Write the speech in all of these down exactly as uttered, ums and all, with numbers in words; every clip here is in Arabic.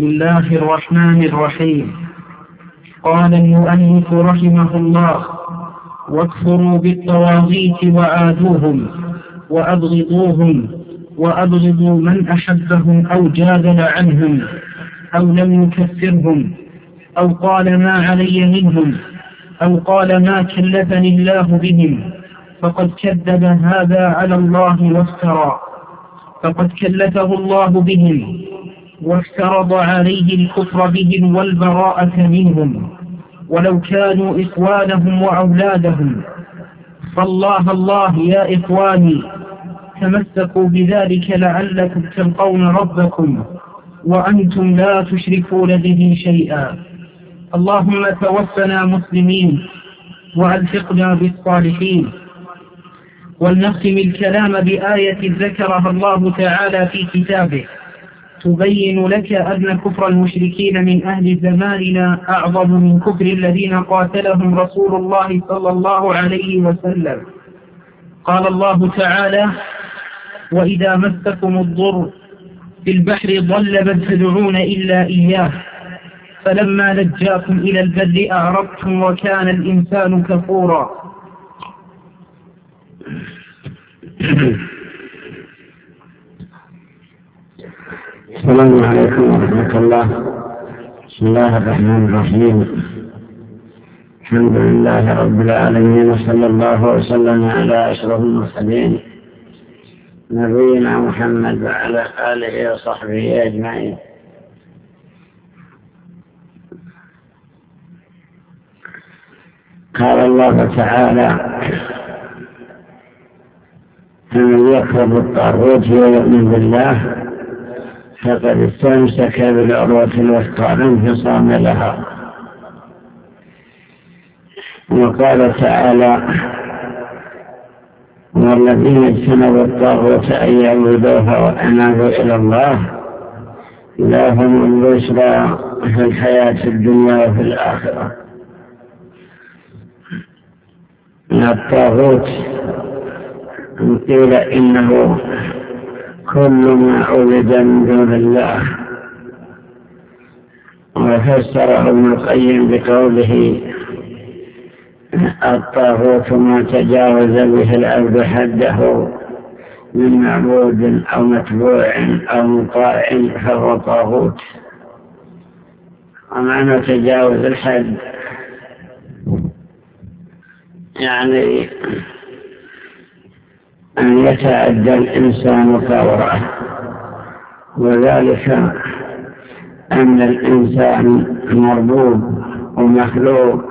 بسم الله الرحمن الرحيم. قال المؤلف رحمه الله: واكفروا بالطواغيت وآذوهم وأبغضوهم وأبغضوا من أحبهم أو جادل عنهم أو لم يكفرهم أو قال ما علي منهم أو قال ما كلفني الله بهم، فقد كذب هذا على الله وافترى، فقد كلفه الله بهم وافترض عليه الكفر بهم والبراءة منهم ولو كانوا إخوانهم وأولادهم. فالله الله يا إخواني، تمسكوا بذلك لعلكم تلقون ربكم وأنتم لا تشركون به شيئا. اللهم توفنا مسلمين وألحقنا بالصالحين. ولنختم الكلام بآية ذكرها الله تعالى في كتابه تبين لك أن كفر المشركين من أهل زماننا أعظم من كفر الذين قاتلهم رسول الله صلى الله عليه وسلم. قال الله تعالى: وإذا مسكم الضر في البحر ضل من تدعون إلا إياه فلما نجاكم إلى البر أعرضتم وكان الإنسان كفورا. السلام عليكم ورحمة الله. بسم الله الرحمن الرحيم. الحمد لله رب العالمين، وصلى الله وسلم على أشرف المرسلين نبينا محمد وعلى آله وصحبه أجمعين. قال الله تعالى: فمن يكفر بالطاغوت ويؤمن بالله فقد استمسك بالعروة الوثقى لا انفصام لها. وقال تعالى: والذين اجتنبوا الطاغوت أن يعبدوها وأنابوا إلى الله لهم البشرى في الحياة الدنيا وفي الآخرة. الطاغوت قيل إنه كل ما عبد من دون الله، وفسره ابن القيم بقوله: الطاغوت ما تجاوز به العبد حده من معبود أو متبوع أو مطاع فهو طاغوت. ومعنى تجاوز الحد يعني أن يتعدى الإنسان طوره، وذلك أن الإنسان مربوب ومخلوق،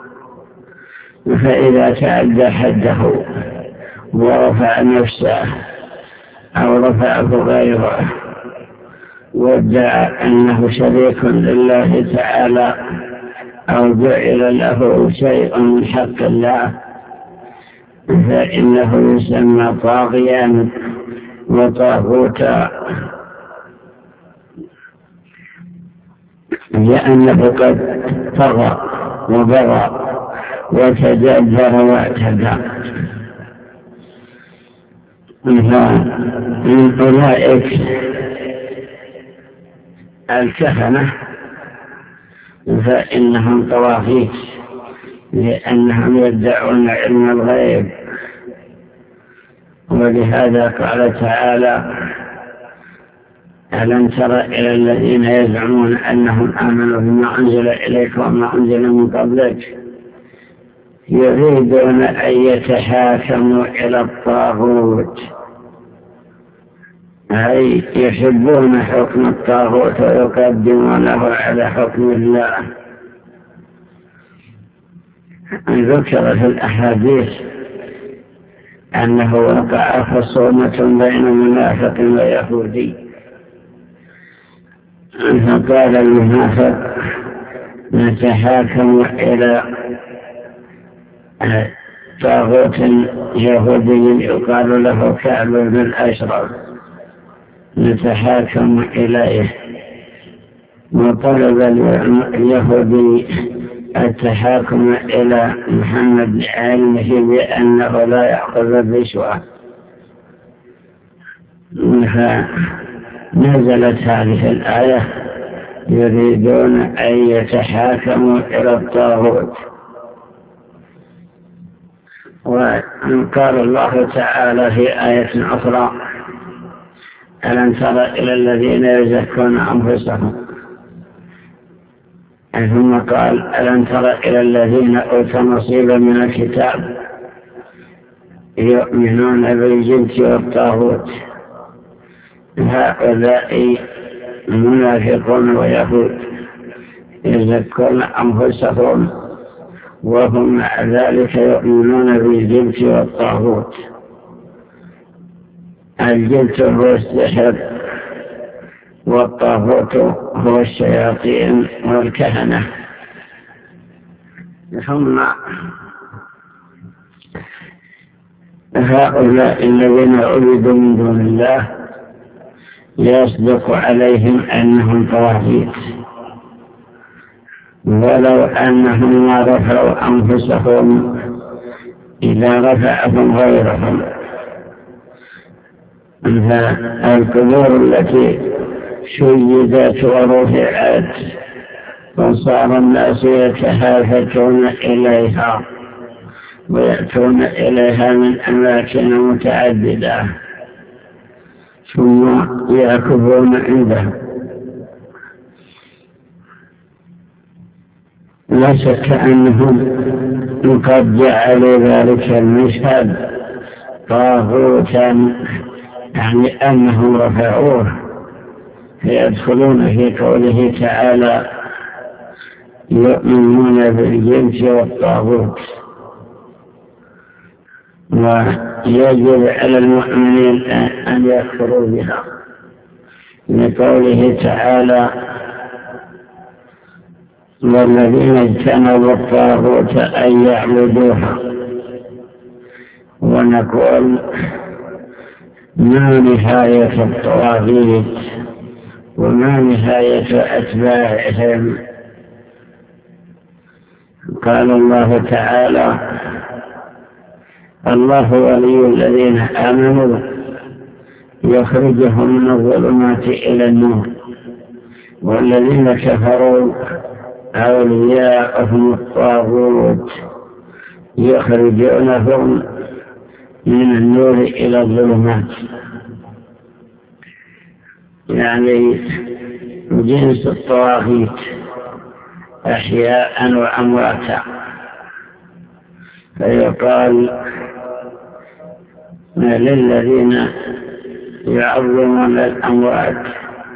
فإذا تعدى حده ورفع نفسه أو رفعه غيره وادعى أنه شريك لله تعالى أو جعل له شيء من حق الله فإنه يسمى طاغيا وطاغوتا، لأنه قد طغى وبغى وتجبر واعتدى. من أولئك الكهنة فإنهم طواغيت، لأنهم يدعون علم الغيب. ولهذا قال تعالى: ألم تر إلى الذين يزعمون أنهم آمنوا بما أنزل إليك وما أنزل من قبلك يريدون أن يتحاكموا إلى الطاغوت، أي يحبون حكم الطاغوت ويقدمونه على حكم الله. ذكر في الأحاديث أنه وقع خصومة بين منافق ويهودي، فقال المنافق: نتحاكم إلى طاغوت يهودي يقال له كعب بن الأشرف، نتحاكم إليه. وطلب اليهودي التحاكم إلى محمد لعلمه بأنه لا يأخذ الرشوة، فنزلت هذه الآية: يريدون أن يتحاكموا إلى الطاغوت. وقال الله تعالى في آية أخرى: ألم تر إلى الذين يزكون أنفسهم. ثم قال: ألم تر إلى الذين أوتوا نصيبا من الكتاب يؤمنون بالجبت والطاغوت. هؤلاء منافقون ويهود يزكون أنفسهم وهم مع ذلك يؤمنون بالجبت والطاغوت. الجبت هو السحر، والطاغوت هو الشياطين والكهنة. ثم هؤلاء الذين عبدوا من دون الله يصدق عليهم أنهم طواغيت، ولو أنهم ما رفعوا أنفسهم إذا رفعهم غيرهم. القبور التي شيدت ورفعت وصار الناس يتهافتون إليها ويأتون إليها من أماكن متعددة ثم يعكفون عندها. لا شك أنهم قد جعلوا ذلك المشهد طاغوتا، يعني أنهم رفعوه، فيدخلون في قوله تعالى: يؤمنون بالجبت والطاغوت. ويجب على المؤمنين أن يكفروا بها، لقوله تعالى: والذين اجتنبوا الطاغوت أن يعبدوها. ونقول: ما نهاية الطواغيت وما نهاية أتباعهم؟ قال الله تعالى: الله ولي الذين آمنوا يخرجهم من الظلمات إلى النور، والذين كفروا أولياءهم الطاغوت يخرجونهم من النور إلى الظلمات. يعني جنس الطواغيت أحياء وأمواتا. فيقال للذين يعظمون الأموات: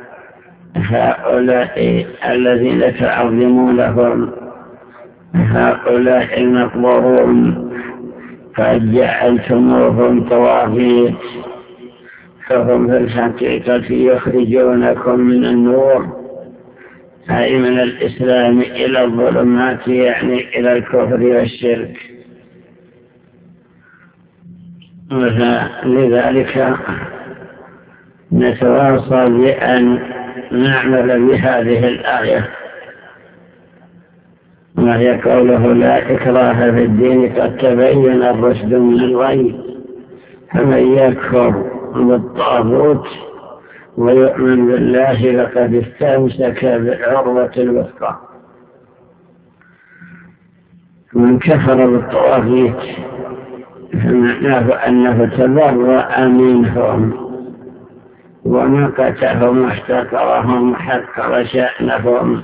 هؤلاء الذين تعظمونهم هؤلاء المقبورون قد جعلتموهم طواغيت، فهم في الحقيقة يخرجونكم من النور، أي من الإسلام، إلى الظلمات، يعني إلى الكفر والشرك. لذلك نتواصى بأن نعمل بهذه الآية، وهي قوله: لا إكراه في الدين قد تبين الرشد من الغي، فمن يكفر بالطاغوت ويؤمن بالله لقد استمسك بالعروة الوثقى. من كفر بالطواغيت فمعناه أنه تبرأ منهم ومقتهم واحتقرهم وحقر شأنهم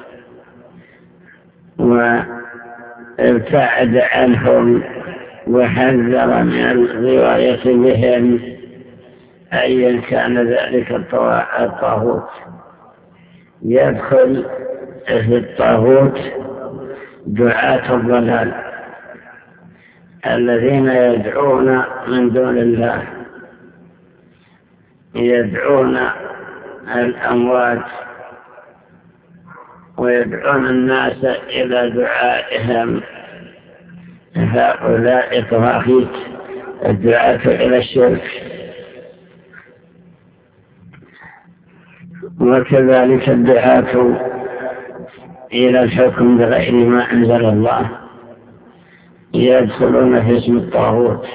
وابتعد عنهم وحذر من الغواية بهم، أيا كان ذلك الطاغوت. يدخل في الطاغوت دعاة الضلال الذين يدعون من دون الله، يدعون الأموات ويدعون الناس إلى دعائهم. هؤلاء طواغيت، الدعاة إلى الشرك. وكذلك الدعاة إلى الحكم بغير ما أنزل الله يدخلون في اسم الطاغوت،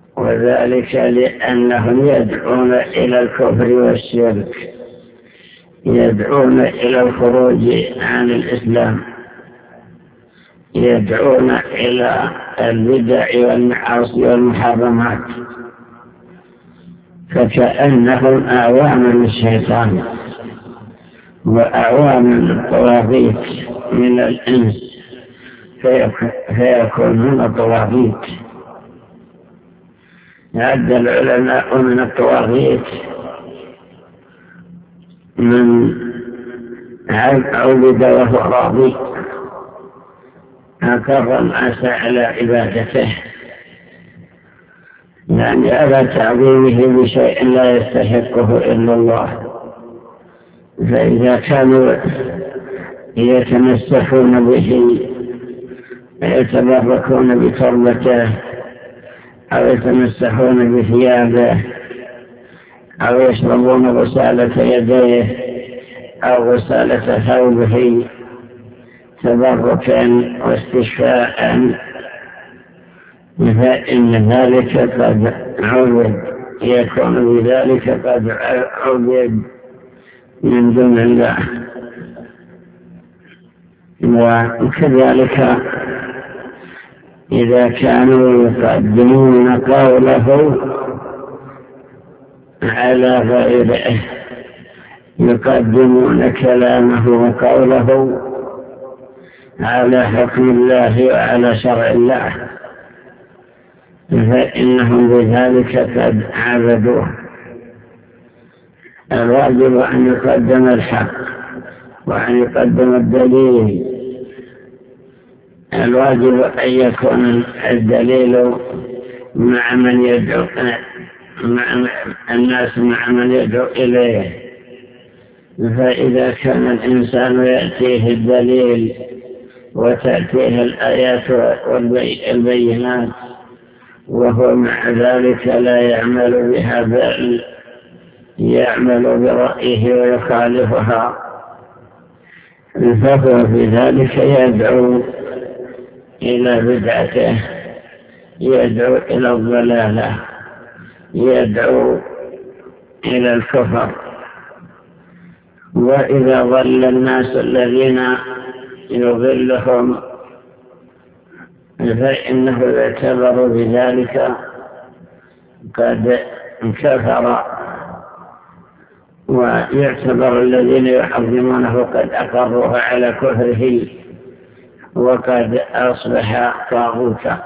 وذلك لأنهم يدعون إلى الكفر والشرك، يدعون إلى الخروج عن الإسلام، يدعون إلى البدع والمعاصي والمحرمات، فكأنهم أعوان للشيطان وأعوان للطواغيت من الإنس، فيكونون طواغيت. عد العلماء من الطواغيت من عبد وهو راضي أقر الناس على عبادته، يعني على تعظيمه بشيء لا يستحقه إلا الله. فإذا كانوا يتمسكون به يتبركون بتربته أو يتمسحون بثيابه أو يشربون غسالة يديه أو غسالة ثوبه تبركا واستشفاء، فإن ذلك قد عبد، يكون بذلك قد عبد من دون الله. وكذلك إذا كانوا يقدمون قوله على غيره، يقدمون كلامه وقوله على حكم الله وعلى شرع الله، فإنهم بذلك قد عبدوه. الواجب أن يقدم الحق وأن يقدم الدليل. الواجب أن يكون الدليل مع من يدعو مع الناس مع من يدعو إليه. فإذا كان الإنسان يأتيه الدليل وتأتيه الآيات والبينات وهو مع ذلك لا يعمل بها بل يعمل برأيه ويخالفها، فهو في ذلك يدعو إلى بدعته، يدعو إلى الضلالة، يدعو إلى الكفر. وإذا ضل الناس الذين يضلهم فإنه يعتبر بذلك قد كفر، ويعتبر الذين يحرمونه قد أقروه على كفره وقد أصبح طاغوتا.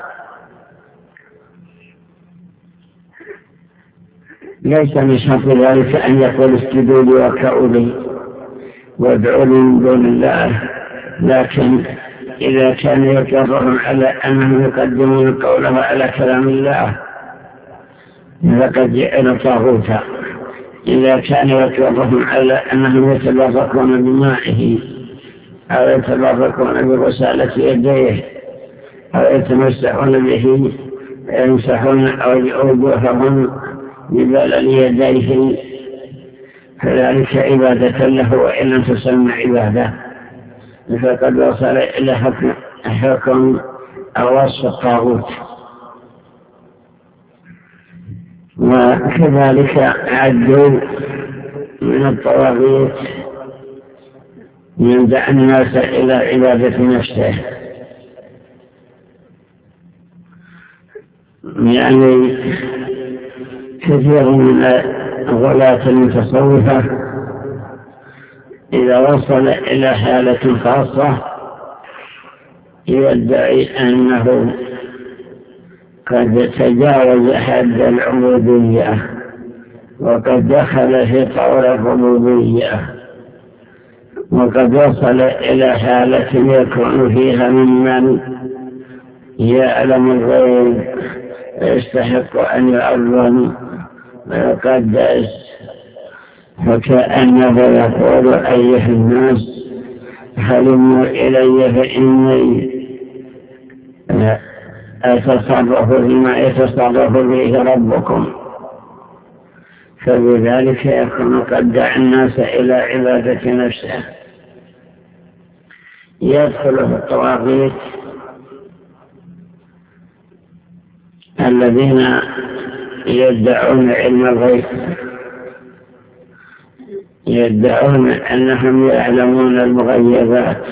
ليس من شرط ذلك أن يقول اسجدوا لي واركعوا لي وادعوا لي من دون الله، لكن إذا كان يقرهم على أنهم يقدمون قوله على كلام الله فقد جعل طاغوتا. إذا كان يقرهم على أنهم يتبركون بمائه أو يتبركون بغسالة يديه أو يتمسحون به يمسحون أو وجوههم ببلل يديه، فذلك عبادة له وإن لم تسمى عبادة، فقد وصل إلى حكم, حكم أو وصف الطاغوت. وكذلك عدوا من الطواغيت من دعا الناس إلى عبادة نفسه، يعني كثير من غلاة المتصوفة إذا وصل إلى حالة خاصة يدعي أنه قد تجاوز حد العبودية وقد دخل في طور الربوبية، وقد وصل إلى حالة يكون فيها ممن يعلم الغيب يستحق أن يعظم ويقدس، فكأنه يقول أيها الناس هلموا إلي فإني أتصرف بما يتصرف به ربكم. فبذلك يكون قد دعا الناس إلى عبادة نفسه. يدخل في الطواغيت الذين يدعون علم الغيب، يدعون أنهم يعلمون المغيبات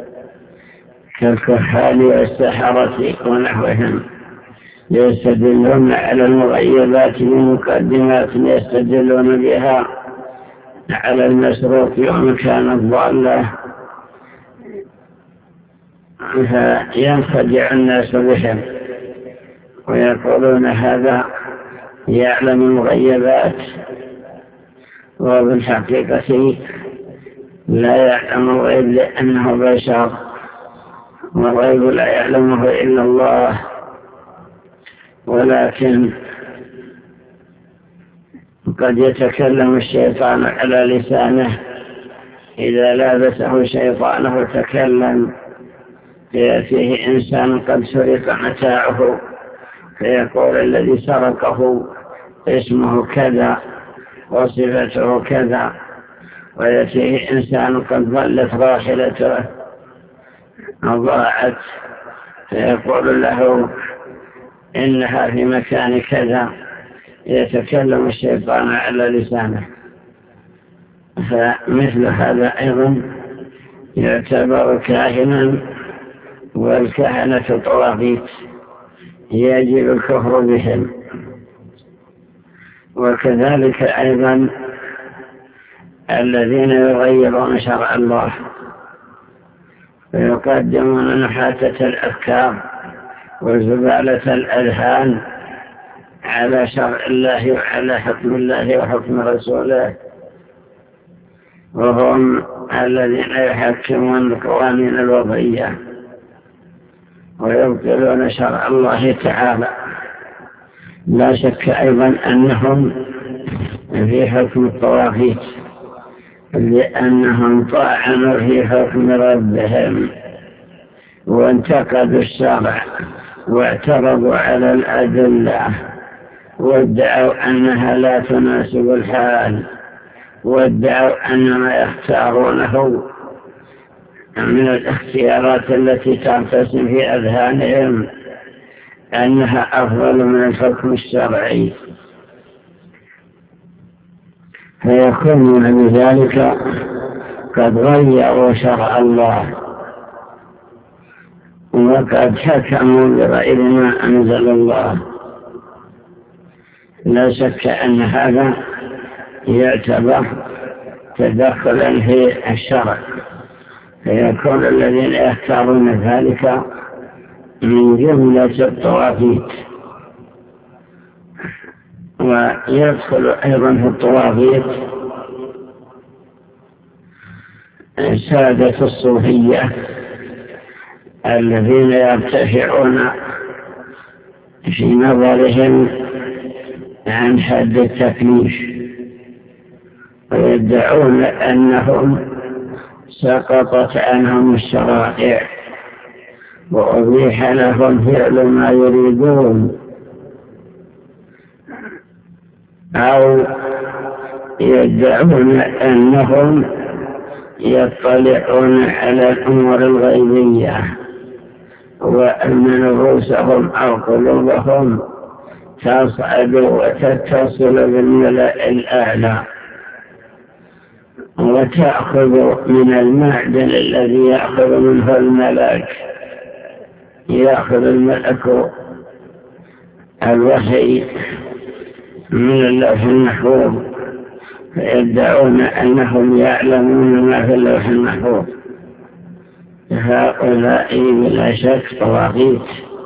كالكحال والسحرة ونحوهم، يستدلون على المغيبات بمقدمات يستدلون بها على المسروق يوم كانت ضالة، فينخدع الناس بهم ويقولون هذا يعلم المغيبات، وبالحقيقة لا يعلم الغيب لأنه بشر، والغيب لا يعلمه إلا الله، ولكن قد يتكلم الشيطان على لسانه، إذا لابسه شيطانه تكلم، فيأتيه إنسان قد سرق متاعه فيقول الذي سرقه اسمه كذا وصفته كذا، ويأتيه إنسان قد ضلت راحلته ضاعت فيقول له إنها في مكان كذا، يتكلم الشيطان على لسانه. فمثل هذا أيضا يعتبر كاهنا، والكهنة طواغيت يجب الكفر بهم. وكذلك أيضا الذين يغيرون شرع الله ويقدمون نحاتة الأفكار وزبالة الأذهان على شرع الله وعلى حكم الله وحكم رسوله، وهم الذين يحكمون القوانين الوضعية ويبطلون شرع الله تعالى. لا شك أيضا أنهم في حكم الطواغيت، لأنهم طعنوا في حكم ربهم وانتقدوا الشرع واعترضوا على الأدلة وادعوا أنها لا تناسب الحال، وادعوا أن ما يختارونه من الاختيارات التي ترتسم في أذهانهم أنها أفضل من الحكم الشرعي، فيكونون بذلك قد غيروا شرع الله وقد حكموا بغير ما أنزل الله. لا شك أن هذا يعتبر تدخلا في الشرع، فيكون الذين يختارون ذلك من جملة الطواغيت. ويدخل أيضا في الطواغيت سادة الصوفية الذين يرتفعون في نظرهم عن حد التكليف ويدعون أنهم سقطت عنهم الشرائع وأبيح لهم فعل ما يريدون، أو يدعون أنهم يطلعون على الأمور الغيبية وأن نفوسهم أو قلوبهم تصعد وتتصل بالملأ الأعلى وتأخذ من المعدن الذي يأخذ منه الملك، يأخذ الملك الوحي من اللوح المحفوظ، فيدعون أنهم يعلمون ما في اللوح المحفوظ. هؤلاء بلا شك طواغيت،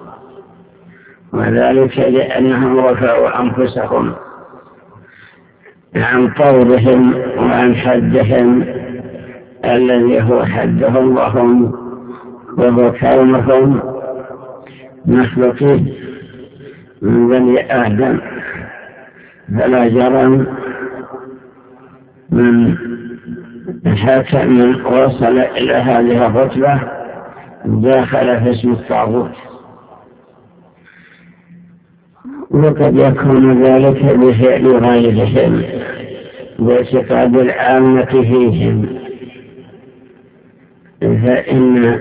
وذلك لأنهم رفعوا أنفسهم عن طورهم وعن حدهم الذي هو حدهم وهم وهو كونهم مخلوقين من بني آدم. فلا جرم من حتى من وصل إلى هذه الرتبة داخل في اسم الطاغوت، وقد يكون ذلك بفعل غيرهم باعتقاد العامة فيهم. فإن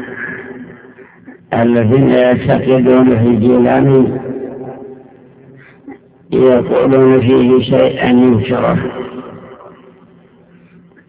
الذين يعتقدون في الجيلاني يقولون فيه شيئا ينكره،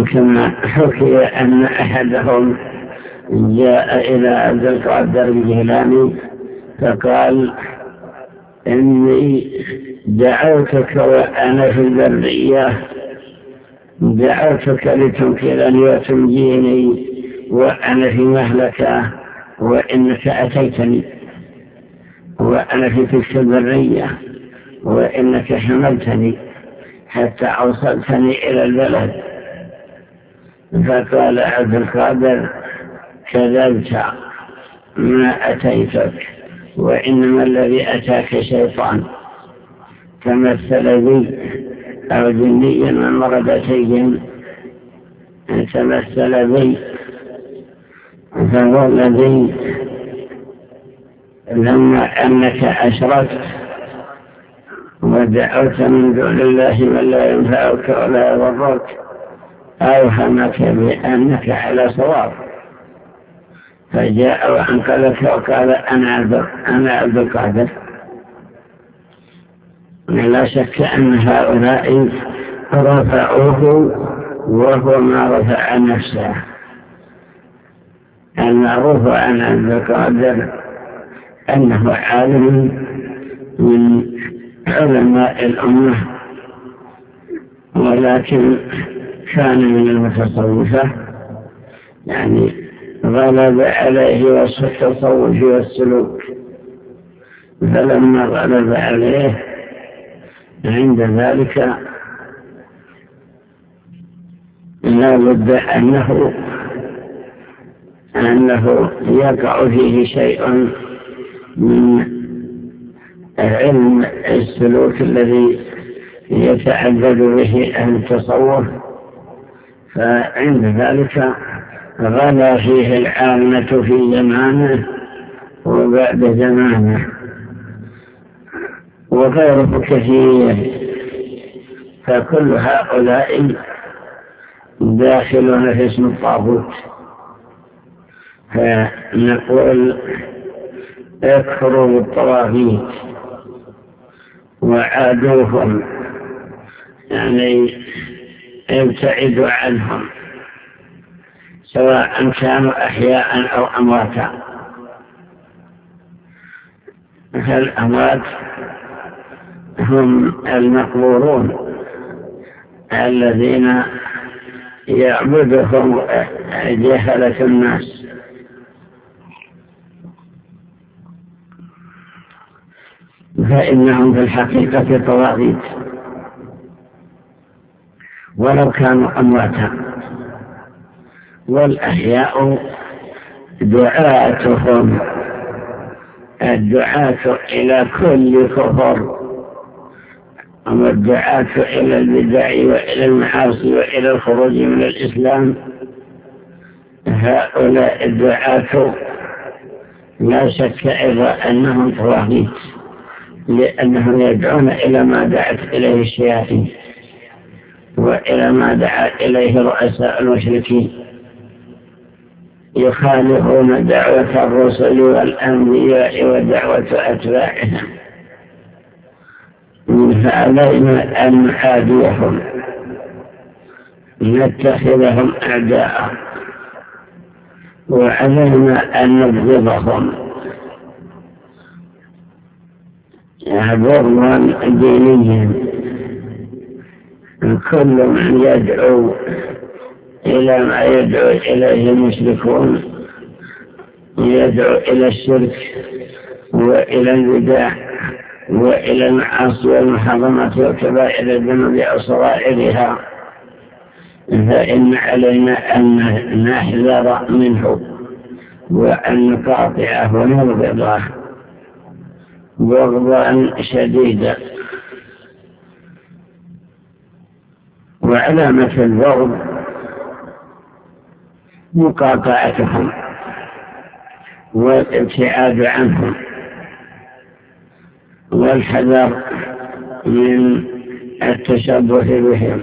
كما حكي أن أحدهم جاء إلى عبد القادر الجيلاني فقال إني دعوتك وأنا في البرية، دعوتك لتنقذني وتنجيني وأنا في مهلكة، وإنك أتيتني وأنا في تلك البرية، وإنك حملتني حتى أوصلتني إلى البلد. فقال عبد القادر كذبت، ما أتيتك، وإنما الذي أتاك شيطان تمثل بي، أو جنيا من مردتين تمثل بي، فهو الذي لما أنك أشركت ودعوت من دون الله من لا ينفعك ولا يضرك أوهمك بأنك على صواب، فجاء وأنقذك وقال أنا عبد القادر. لا شك أن هؤلاء رفعوه وهو ما رفع نفسه. المعروف عن عبد القادر أنه عالم من علماء الأمة، ولكن كان من المتصوفة، يعني غلب عليه وصف التصوف والسلوك، فلما غلب عليه عند ذلك لا بد أنه أنه يقع فيه شيء من علم السلوك الذي يتعبد به أهل التصوف، فعند ذلك غلا فيه العامة في زمانه وبعد زمانه، وغيره كثير، فكل هؤلاء داخلون في اسم الطاغوت. فنقول اكفروا بالطواغيت وعادوهم، يعني ابتعدوا عنهم سواء كانوا أحياء أو أمواتا. فالأموات هم المقبورون الذين يعبدهم جهلة الناس، فإنهم في الحقيقة طواغيت ولو كانوا أمواتا. والأحياء دعاتهم الدعاة إلى كل كفر، والدعاة إلى البدع وإلى المعاصي وإلى الخروج من الإسلام، هؤلاء الدعاة لا شك أيضا أنهم طواغيت، لأنهم يدعون إلى ما دعت إليه الشياطين وإلى ما دعا إليه رؤساء المشركين، يخالفون دعوة الرسل والأنبياء ودعوة أتباعهم. فعلينا أن نحاديهم، نتخذهم أعداء، وعلينا أن نبغضهم بغضا دينيا. كل من يدعو إلى ما يدعو إليه المشركون، يدعو إلى الشرك وإلى البدع وإلى المعاصي والمحرمات وكبائر الذنوب وصغائرها، فإن علينا أن نحذر منه وأن نقاطعه ونبغضه بغضا شديدا. وعلامة البغض مقاطعتهم والابتعاد عنهم والحذر من التشبه بهم.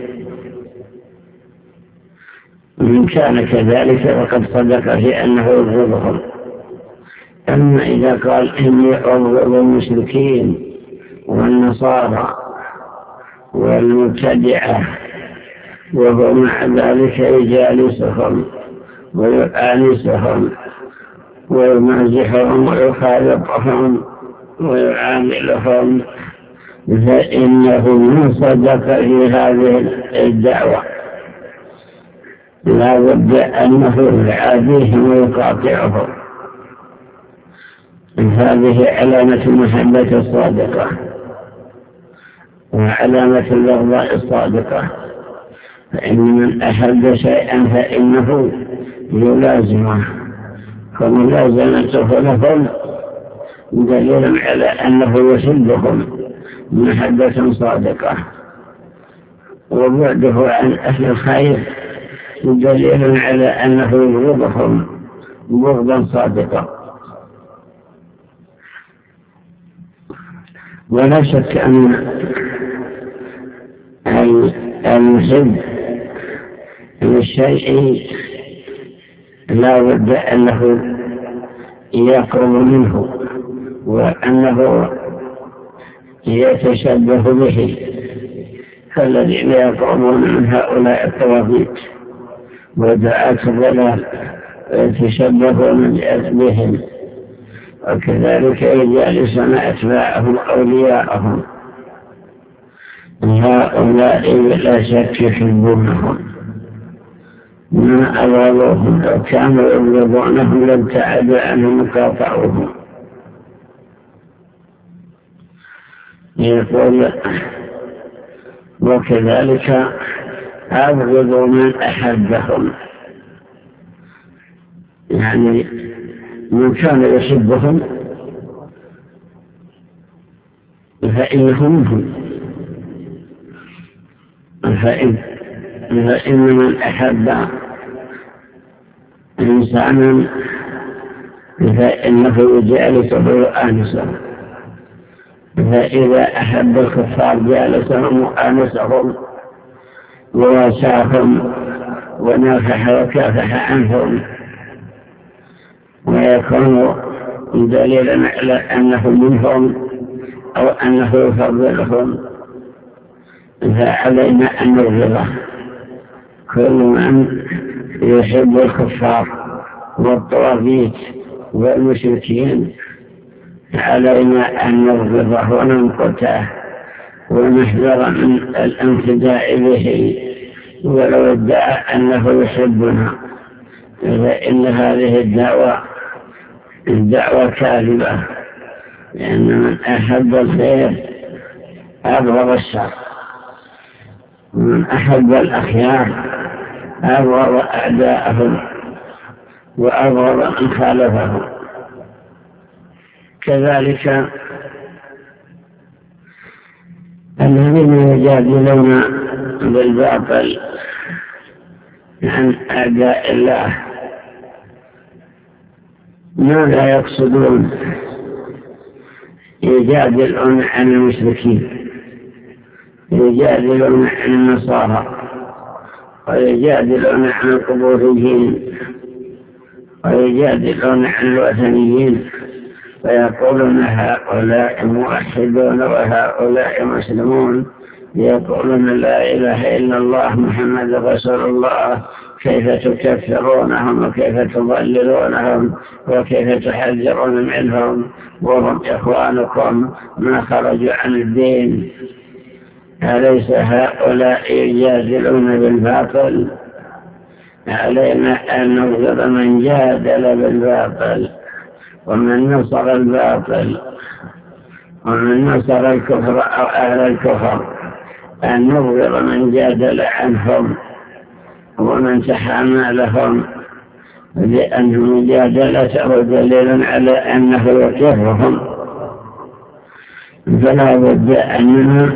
من كان كذلك فقد صدق في أنه يبغضهم. أما إذا قال إني أبغض المشركين والنصارى والمبتدعة وهو مع ذلك يجالسهم ويؤانسهم ويمازحهم ويخالطهم ويعاملهم، فإنه من صدق في هذه الدعوة لا بد أنه يعاديهم ويقاطعهم. هذه علامة المحبة الصادقة وعلامة الرضا الصادقة. فإن من أحب شيئا فإنه يلازمه، فملازمته لهم دليل على أنه يحبهم محبة صادقة، وبعده عن أهل الخير دليل على أنه يبغضهم بغضا صادقا. ولا شك أن المحب للشيء لا بد أنه يقرب منه وأنه يتشبه به، فالذين يقربون من هؤلاء الطواغيت ودعاة الضلال يتشبهون بهم، وكذلك يجالسون أتباعهم أولياءهم، هؤلاء لا شك يحبونهم ما أضلوهم، لو كانوا يبغضونهم لابتعد عنهم وقاطعوهم. يقول وكذلك أبغضوا من أحبهم، يعني من كان يحبهم فإنه منهم، فإن, فإن من أحب إنسانا فإنه يجالسه ويؤانسه، فإذا أحب الكفار جالسهم وآنسهم وواساهم ونافح وكافح عنهم، ويكون دليلا على أنه منهم أو أنه يفضلهم. فعلينا أن نرضى كل من يحب الكفار والطواغيت والمشركين، علينا أن نرضى وننقته ونحذر من الانفداء به ولو ادعى أنه يحبنا، فإن هذه الدعوة الدعوة كاذبة، لأن من أحب الخير أبغض الشر، ومن أحب الأخيار أبغض أعداءهم وأبغض من خالفهم. كذلك الذين يجادلون بالباطل عن أعداء الله ماذا يقصدون؟ يجادلون عن المشركين، يجادلون عن النصارى، ويجادلون عن القبوريين، ويجادلون عن الوثنيين، ويقولون هؤلاء موحدون وهؤلاء مسلمون، يقولون لا إله إلا الله محمد رسول الله، كيف تكفرونهم وكيف تضللونهم وكيف تحذرون منهم وهم إخوانكم ما خرجوا عن الدين. أليس هؤلاء يجادلون بالباطل؟ علينا أن نبغض من جادل بالباطل ومن نصر الباطل ومن نصر الكفر أو أهل الكفر، أن نبغض من جادل عنهم ومن تحامى لهم، لأن مجادلته دليل على أنه يكفرهم. فلا بد أننا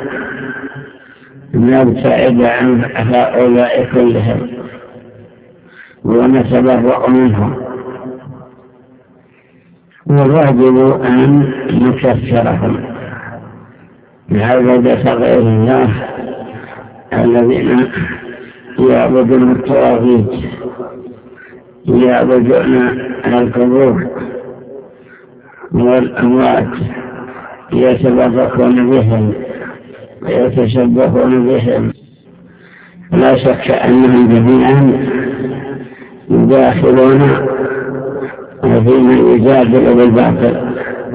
نبتعد عن هؤلاء كلهم ونتبرأ منهم، والواجب أن نكفرهم بعبادة غير الله الذين يعبدون الطواغيت، يعبدون القبور والأموات، يتبركون بهم ويتشبهون بهم. لا شك أنهم جميعا داخلون فيما يجادل بالباطل.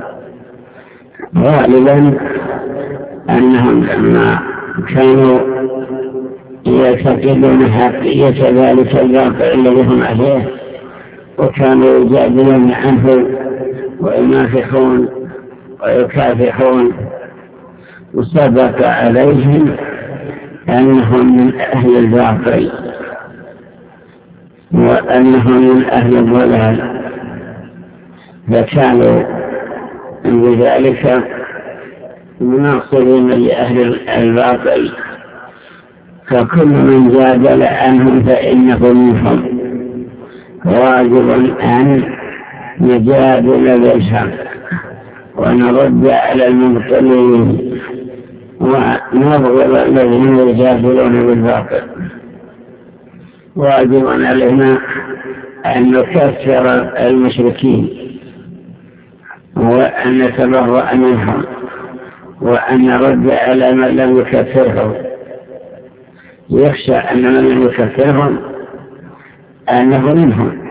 غالبا أنهم لما كانوا يعتقدون حقيقة ذلك الباطل الذي هم عليه وكانوا يجادلون عنه وينافحون ويكافحون، وسبق عليهم أنهم من أهل الباطل وأنهم من أهل الضلال، فكانوا بذلك مناصرين لأهل الباطل، فكل من جادل عنهم فإنه منهم، واجب أن نجادل بالحق ونرد على المبطلين ونبغض الذين يجادلون بالباطل. واجب علينا أن نكفر المشركين وأن نتبرأ منهم وأن نرد على من لم يكفرهم. يخشى أن من لم يكفرهم أنه منهم،